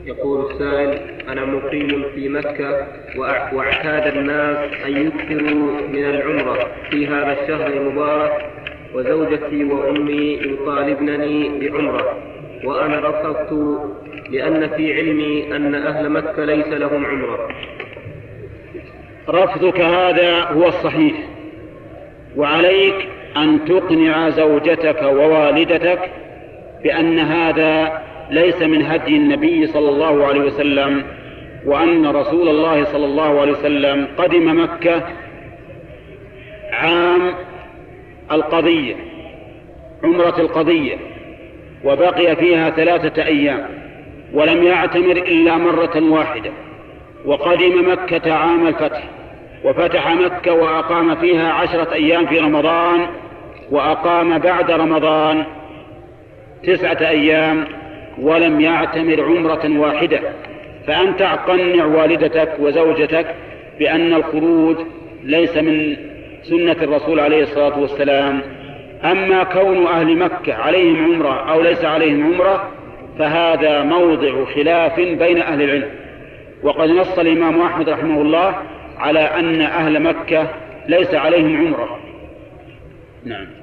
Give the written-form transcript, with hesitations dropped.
يقول السائل: أنا مقيم في مكة واعتاد الناس أن يكثروا من العمرة في هذا الشهر المبارك، وزوجتي وأمي يطالبنني بعمرة وأنا رفضت لأن في علمي أن أهل مكة ليس لهم عمرة. رفضك هذا هو الصحيح، وعليك أن تقنع زوجتك ووالدتك بأن هذا ليس من هدي النبي صلى الله عليه وسلم، وأن رسول الله صلى الله عليه وسلم قدم مكة عام القضية، عمرة القضية، وبقي فيها 3 أيام ولم يعتمر إلا مرة واحدة، وقدم مكة عام الفتح وفتح مكة وأقام فيها 10 أيام في رمضان، وأقام بعد رمضان 9 أيام ولم يعتمر عمرة واحدة. فأنت قنع والدتك وزوجتك بأن الخروج ليس من سنة الرسول عليه الصلاة والسلام. أما كون أهل مكة عليهم عمرة أو ليس عليهم عمرة فهذا موضع خلاف بين أهل العلم، وقد نص الإمام أحمد رحمه الله على أن أهل مكة ليس عليهم عمرة. نعم.